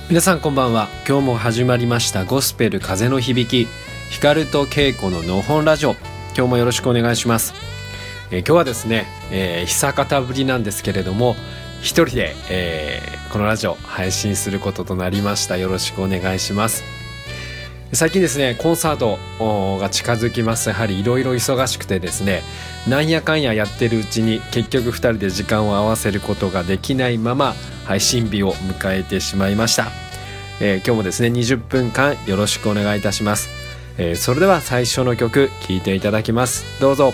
皆さんこんばんは。今日も始まりましたゴスペル風の響き、光と稽古ののほんラジオ。今日もよろしくお願いします。今日はですね、久方ぶりなんですけれども、一人で、このラジオ配信することとなりました。よろしくお願いします。最近ですね、コンサートが近づきます。やはりいろいろ忙しくてですね、なんやかんややってるうちに結局2人で時間を合わせることができないまま配信日を迎えてしまいました。今日もですね20分間よろしくお願いいたします。それでは最初の曲聴いていただきます。どうぞ。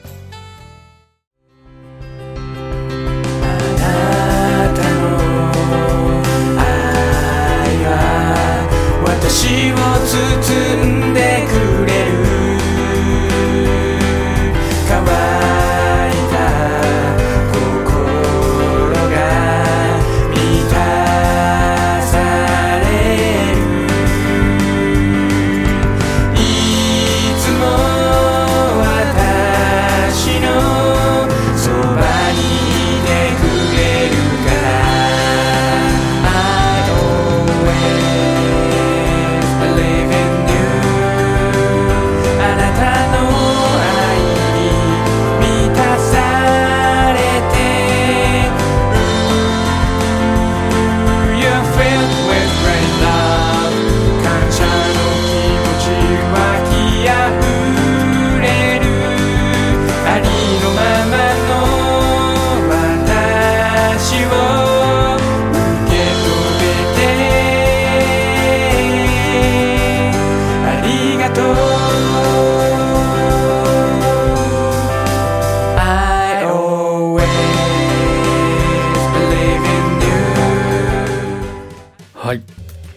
あなたの愛は私を包んでくれる。乾いた心が満たされる。いつも私のそばにいてくれるから。 I always believe in you。 あなたの愛に満たされて、 You're filled with great love。 感謝の気持ち湧き溢れる。ありのままの私を受け止めてありがとう。 I always believe in you。 はい、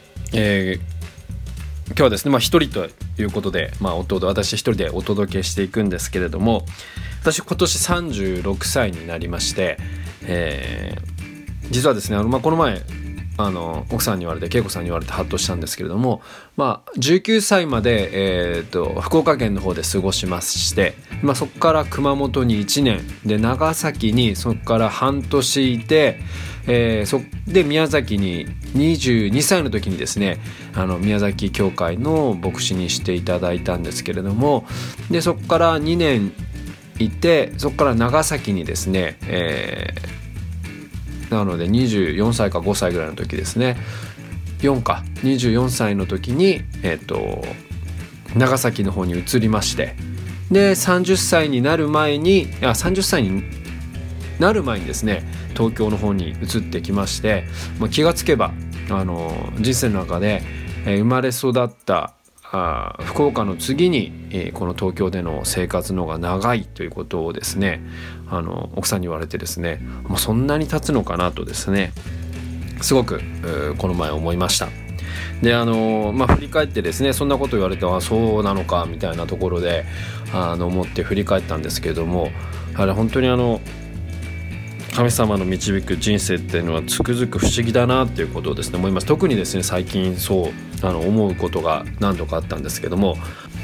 今日はですね、一人ということで、私一人でお届けしていくんですけれども、私今年36歳になりまして、実はですね、この前奥さんに言われて、恵子さんに言われてハッとしたんですけれども、19歳まで、福岡県の方で過ごしまして、そこから熊本に1年で、長崎にそこから半年いて、で宮崎に22歳の時にですね、宮崎教会の牧師にしていただいたんですけれども、でそこから2年いて、そこから長崎にですね、なので24歳か5歳ぐらいの時ですね、24歳の時に、長崎の方に移りまして、で30歳になる前にですね、東京の方に移ってきまして、気がつけば人生の中で、生まれ育った福岡の次に、この東京での生活の方が長いということをですね、奥さんに言われてですね、そんなに経つのかなとですね、すごくこの前思いました。で振り返ってですね、そんなこと言われて、そうなのかみたいなところで思って振り返ったんですけれども、あれ本当に神様の導く人生っていうのはつくづく不思議だなっていうことをですね思います。特にですね、最近そう思うことが何度かあったんですけども、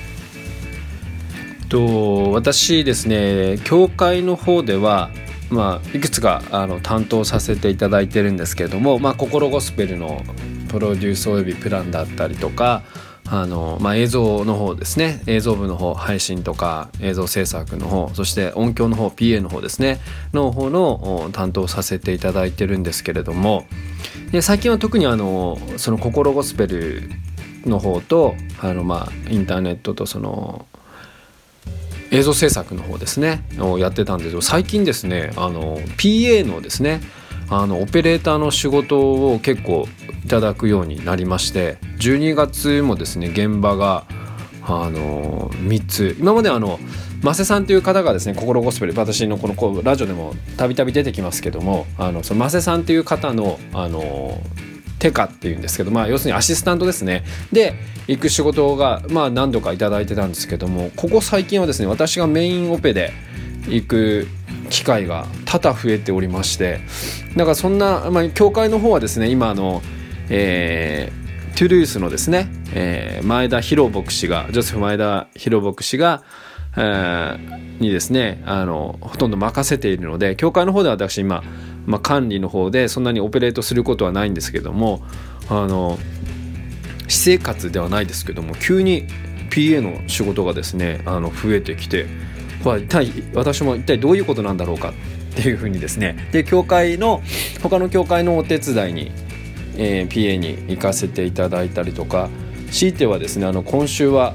私ですね、教会の方ではいくつか担当させていただいてるんですけれども、心ゴスペルのプロデュースおよびプランだったりとか、映像の方ですね、映像部の方、配信とか映像制作の方、そして音響の方、 PA の方ですねの方の担当させていただいてるんですけれども、で最近は特にその心ゴスペルの方とインターネットとその映像制作の方ですねをやってたんですけど、最近ですねPA のですねオペレーターの仕事を結構いただくようになりまして、12月もですね現場が3つ、今までマセさんという方がですね、心ゴスペル、私のこのラジオでもたびたび出てきますけども、そのマセさんという方のテカっていうんですけど、要するにアシスタントですねで行く仕事が何度かいただいてたんですけども、ここ最近はですね、私がメインオペで行く機会が多々増えておりまして、だからそんな、教会の方はですね、今トゥルースのですね、前田博牧師が、ジョセフ前田博牧師がにですねほとんど任せているので、教会の方では私今、管理の方でそんなにオペレートすることはないんですけども、 私生活ではないですけども急に PA の仕事がですね増えてきて、私も一体どういうことなんだろうかっていうふうにですね、で他の教会のお手伝いに、PA に行かせていただいたりとか、強いてはですね今週は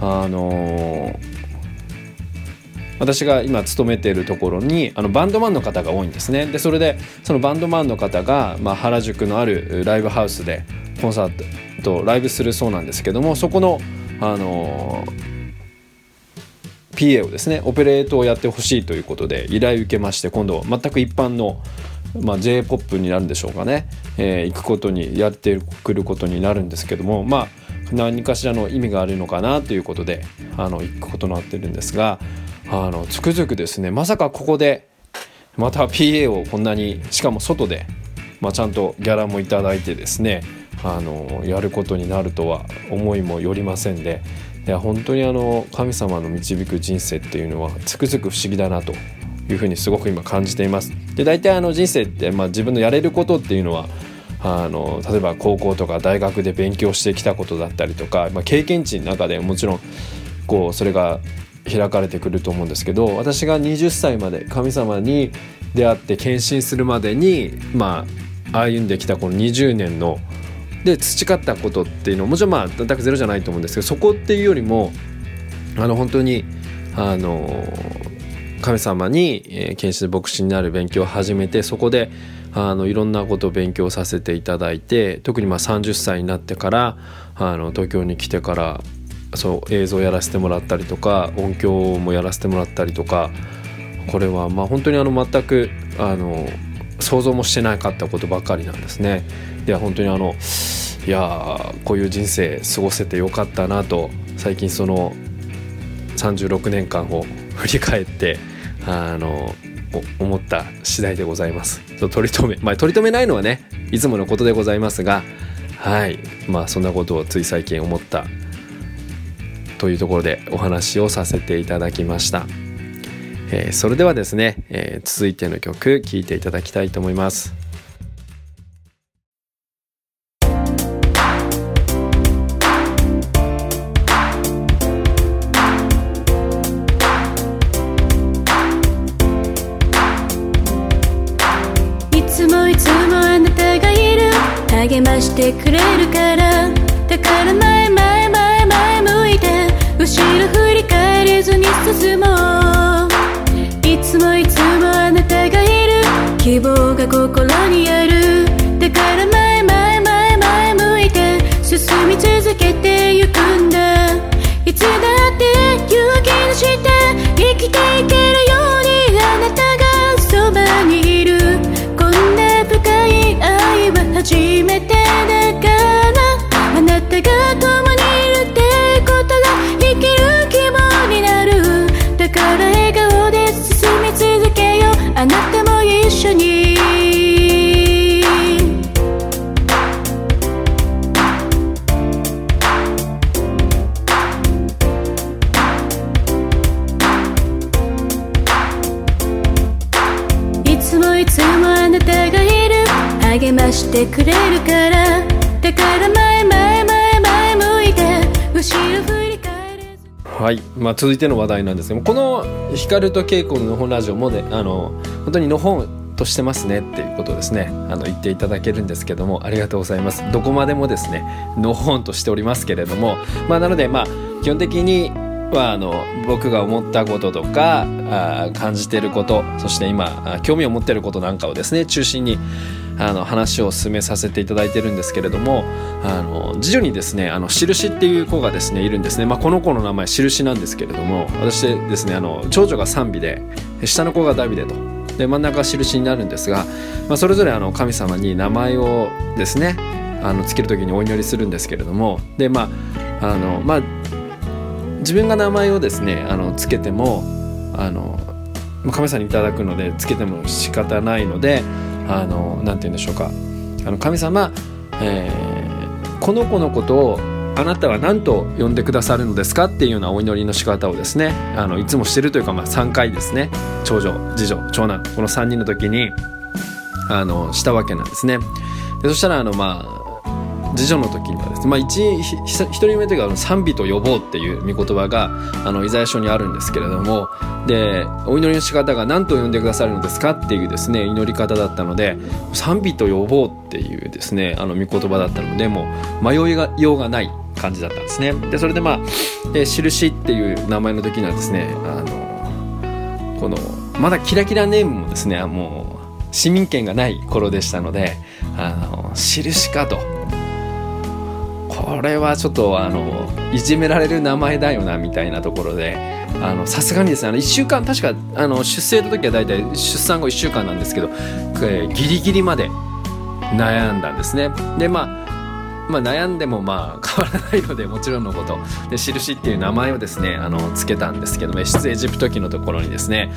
私が今勤めているところにバンドマンの方が多いんですね。でそれでそのバンドマンの方が、原宿のあるライブハウスでコンサートライブするそうなんですけども、そこのPA をですねオペレートをやってほしいということで依頼を受けまして、今度全く一般の、J-POP になるんでしょうかね、行くことにやってくることになるんですけども、何かしらの意味があるのかなということで行くことになってるんですが、つくづくですね、まさかここでまた PA をこんなに、しかも外で、ちゃんとギャラもいただいてですねやることになるとは思いもよりませんで、いや本当に神様の導く人生っていうのはつくづく不思議だなというふうにすごく今感じています。で大体人生って、自分のやれることっていうのは例えば高校とか大学で勉強してきたことだったりとか、経験値の中でもちろんそれが開かれてくると思うんですけど、私が20歳まで神様に出会って献身するまでに、歩んできたこの20年ので培ったことっていうのはもちろん全くゼロじゃないと思うんですけど、そこっていうよりも本当に神様に献身牧師になる勉強を始めて、そこでいろんなことを勉強させていただいて、特に30歳になってから東京に来てから映像をやらせてもらったりとか音響もやらせてもらったりとか、これは本当に全く想像もしてなかったことばかりなんですね。いや本当にこういう人生過ごせてよかったなと最近その36年間を振り返って思った次第でございます。取り留めないのはねいつものことでございますが、そんなことをつい最近思ったというところでお話をさせていただきました。それではですね、続いての曲聴いていただきたいと思います。 いつもあなたがいる、励ましてくれるから、だから前向いて後ろ振り返れずに進もう。いつもあなたがいる、希望が心にある、だから前向いて進み続けてゆくんだ。いつだって勇気出して生きていけるようにあなたがそばにいる。こんな深い愛は初めてだから、あなたが共にいるってことが生きる希望になる。だから笑顔で進み続けよう、あなたも一緒に。いつもあなたがいる、励ましてくれるから、だから前向いて後ろ振り返れず。 続いての話題なんですけども、この光と稽古ののほんラジオもね本当にのほんとしてますねっていうことをですね言っていただけるんですけども、ありがとうございます。どこまでもですねのほんとしておりますけれども、なので基本的には僕が思ったこととか感じていること、そして今興味を持っていることなんかをですね中心に話を進めさせていただいてるんですけれども、次女にですね印っていう子がですねいるんですね。この子の名前印なんですけれども、私ですね長女が賛美で下の子がダビデとで真ん中が印になるんですが、それぞれ神様に名前をですねつけるときにお祈りするんですけれども、で自分が名前をですねつけても神様にいただくのでつけても仕方ないのでなんて言うんでしょうか、神様、この子のことをあなたは何と呼んでくださるのですかっていうようなお祈りの仕方をですねいつもしてるというか3回ですね、長女次女長男この3人の時にしたわけなんですね。でそしたら次女の時にはですね、一人目というか賛美と呼ぼうっていう御言葉がイザヤ書にあるんですけれども、でお祈りの仕方が何と呼んでくださるのですかっていうですね祈り方だったので、賛美と呼ぼうっていうですね御言葉だったので、もう迷いがようがない感じだったんですね。でそれで印っていう名前の時にはですね、このまだキラキラネームもですねもう市民権がない頃でしたので、印かと、これはちょっといじめられる名前だよなみたいなところで、さすがにですね1週間、確か出生の時はだいたい出産後1週間なんですけど、ギリギリまで悩んだんですね。で悩んでも変わらないので、もちろんのことで印っていう名前をですねつけたんですけども、出エジプト記のところにですね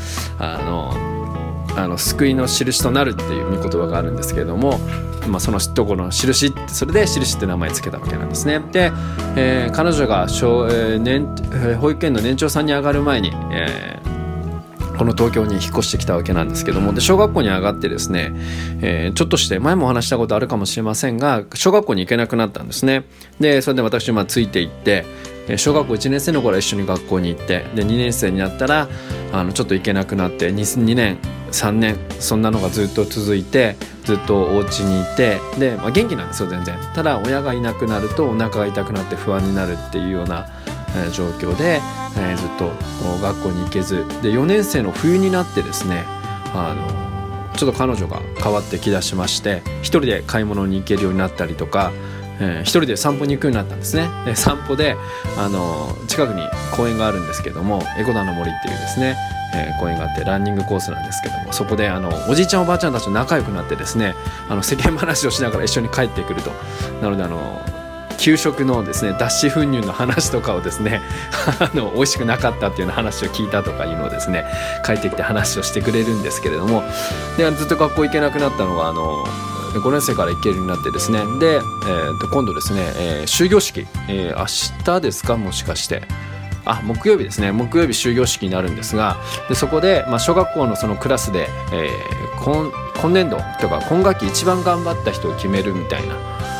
救いの印となるっていう御言葉があるんですけれども、そのところの印、それで印って名前つけたわけなんですね。で、彼女が保育園の年長さんに上がる前に、この東京に引っ越してきたわけなんですけども、で小学校に上がってですね、ちょっとして前もお話したことあるかもしれませんが、小学校に行けなくなったんですね。でそれで私ついて行って、小学校1年生の頃は一緒に学校に行って、で2年生になったらちょっと行けなくなって 2年3年そんなのがずっと続いて、ずっとお家にいて、で、元気なんですよ全然。ただ親がいなくなるとお腹が痛くなって不安になるっていうような状況で、ずっと学校に行けず、で4年生の冬になってですねちょっと彼女が変わってきだしまして、一人で買い物に行けるようになったりとか、一人で散歩に行くようになったんですね。で散歩で近くに公園があるんですけども、エコダの森っていうですね、公園があって、ランニングコースなんですけども、そこでおじいちゃんおばあちゃんたちと仲良くなってですね世間話をしながら一緒に帰ってくると。なので給食のですね脱脂粉乳の話とかをですね美味しくなかったっていうような話を聞いたとかいうのをですね帰ってきて話をしてくれるんですけれども、でずっと学校行けなくなったのは5年生から行けるようになってですね、で、今度ですね、終業式、明日ですか、もしかして木曜日ですね、木曜日終業式になるんですが、でそこで、小学校のそのクラスで、今年度とか今学期一番頑張った人を決めるみたいな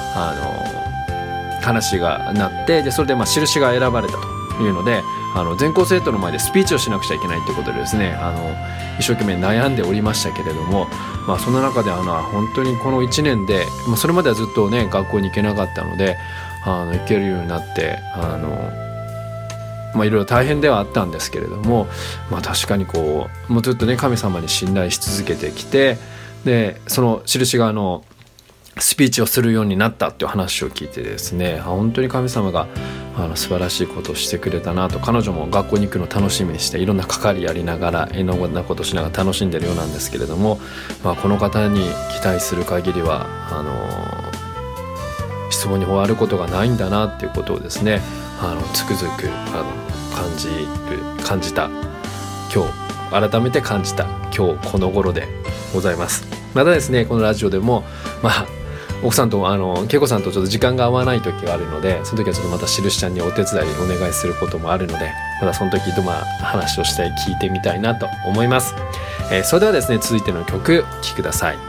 話がなって、でそれで印が選ばれたというので、全校生徒の前でスピーチをしなくちゃいけないということでですね一生懸命悩んでおりましたけれども、その中で本当にこの1年で、それまではずっとね学校に行けなかったので行けるようになっていろいろ大変ではあったんですけれども、確かにもうずっとね神様に信頼し続けてきて、でその印がスピーチをするようになったっていう話を聞いてですね、本当に神様が素晴らしいことをしてくれたなと。彼女も学校に行くのを楽しみにして、いろんな係やりながらいろんなことをしながら楽しんでるようなんですけれども、この方に期待する限りは質問に終わることがないんだなっていうことをですねつくづく感じた今日、改めて感じた今日この頃でございます。またですねこのラジオでも奥さんと恵子さんとちょっと時間が合わない時があるので、その時はちょっとまた印ちゃんにお手伝いお願いすることもあるので、またその時話をして聞いてみたいなと思います。それではですね続いての曲お聴きください。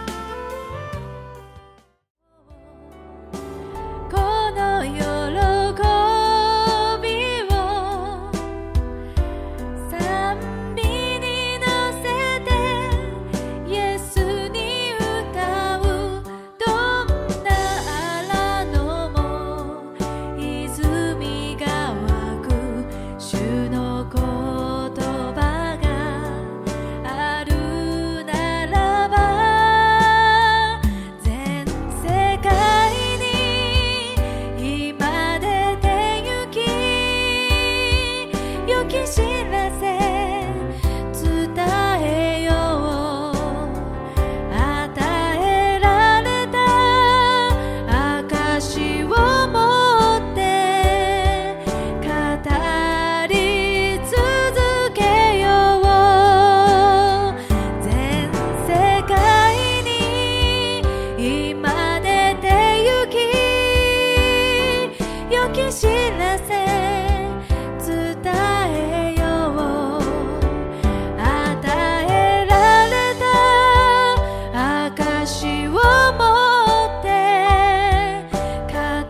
語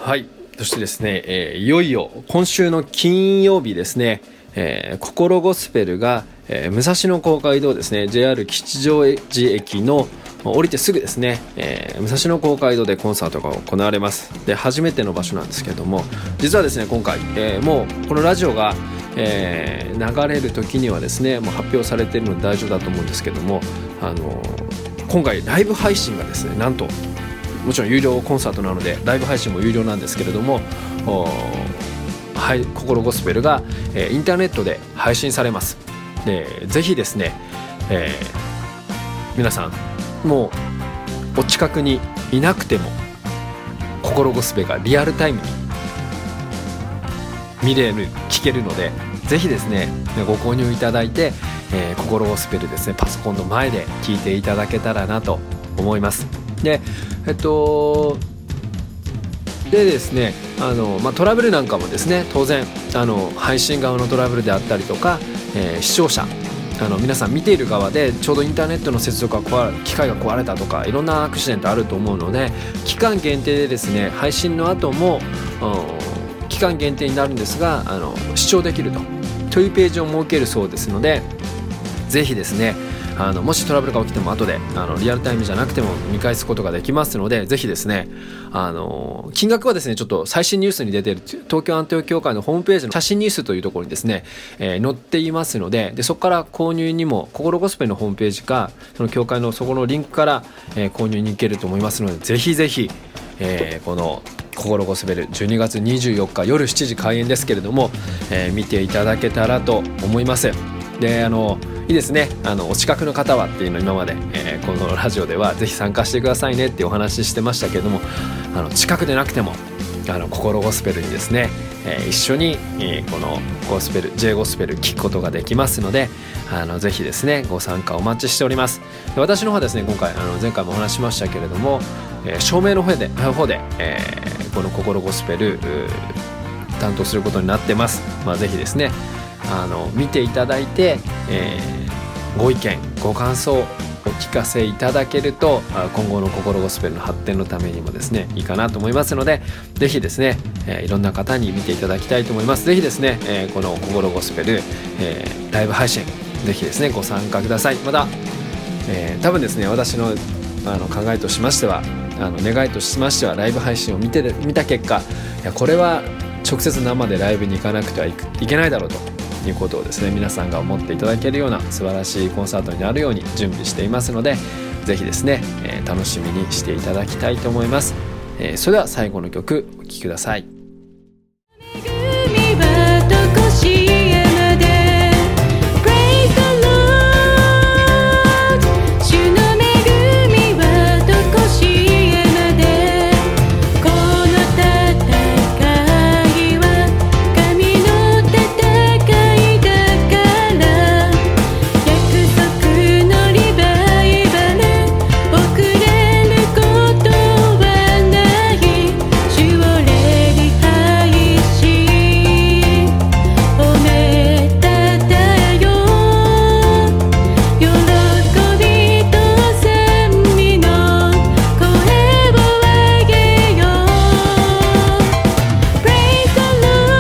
はい、そしてですね、いよいよ今週の金曜日ですね、心ゴスペルが、武蔵野公会堂ですね、 JR 吉祥寺駅の降りてすぐですね、武蔵野公会堂でコンサートが行われます。で、初めての場所なんですけれども、実はですね今回、もうこのラジオが、流れる時にはですねもう発表されているので大丈夫だと思うんですけども、今回ライブ配信がですね、なんともちろん有料コンサートなのでライブ配信も有料なんですけれども、はい、心ゴスペルが、インターネットで配信されます。で、ぜひですね、皆さんもうお近くにいなくても心ゴスペがリアルタイムに見れる聞けるので、ぜひですねご購入いただいて、心ゴスペルですねパソコンの前で聞いていただけたらなと思います。で、でですねトラブルなんかもですね当然配信側のトラブルであったりとか、視聴者皆さん見ている側でちょうどインターネットの接続が機械が壊れたとかいろんなアクシデントあると思うので、期間限定でですね配信の後も期間限定になるんですが視聴できるというページを設けるそうですので、ぜひですねもしトラブルが起きても後でリアルタイムじゃなくても見返すことができますので、ぜひですね金額はですねちょっと最新ニュースに出ている東京アンテナ協会のホームページの写真ニュースというところにですね、載っていますので、そこから購入にも心ゴスペルのホームページかその協会のそこのリンクから、購入に行けると思いますので、ぜひぜひ、この心ゴスペル12月24日夜7時開演ですけれども、見ていただけたらと思います。でいいですねお近くの方はっていうのを今まで、このラジオではぜひ参加してくださいねっていうお話ししてましたけれども、近くでなくても心ゴスペルにですね、一緒に、このゴスペル J ゴスペル聞くことができますのでぜひですねご参加お待ちしております。で、私の方はですね今回前回もお話しましたけれども、照明の方で、この心ゴスペル担当することになってます。ぜひですね見ていただいて、ご意見ご感想お聞かせいただけると今後の心ゴスペルの発展のためにもですねいいかなと思いますので、ぜひですね、いろんな方に見ていただきたいと思います。ぜひですね、この心ゴスペル、ライブ配信ぜひですねご参加ください。また、多分ですね私の考えとしましては願いとしましてはライブ配信を見た結果、いやこれは直接生でライブに行かなくてはいけないだろうということをですね皆さんが思っていただけるような素晴らしいコンサートになるように準備していますので、ぜひですね、楽しみにしていただきたいと思います。それでは最後の曲お聴きください。 海はとこしえまで Praise the Lord 主の恵みはとこしえまで、この戦いは神の戦いだから約束のリバイバル遅れることはない、主を礼拝しおめたたよ、喜びと賛美の声を上げよう。 Praise the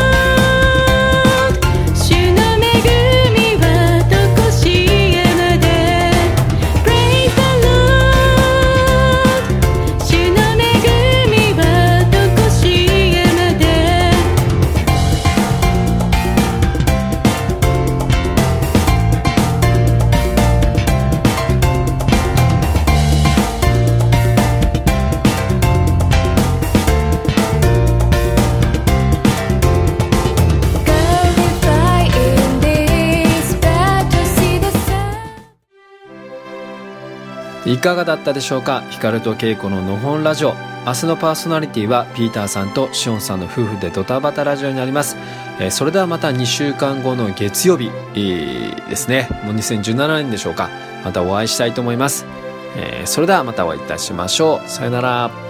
Lord 主の恵みはとこしえまで Praise the Lord 主の恵みはとこしえまで。Glorify in this battle, see the sun. いかがだったでしょうか。ヒカルとケイコののほんラジオ、明日のパーソナリティはピーターさんとシオンさんの夫婦でドタバタラジオになります。それではまた2週間後の月曜日、ですね、もう2017年でしょうか、またお会いしたいと思います。それではまたお会いいたしましょう。さよなら。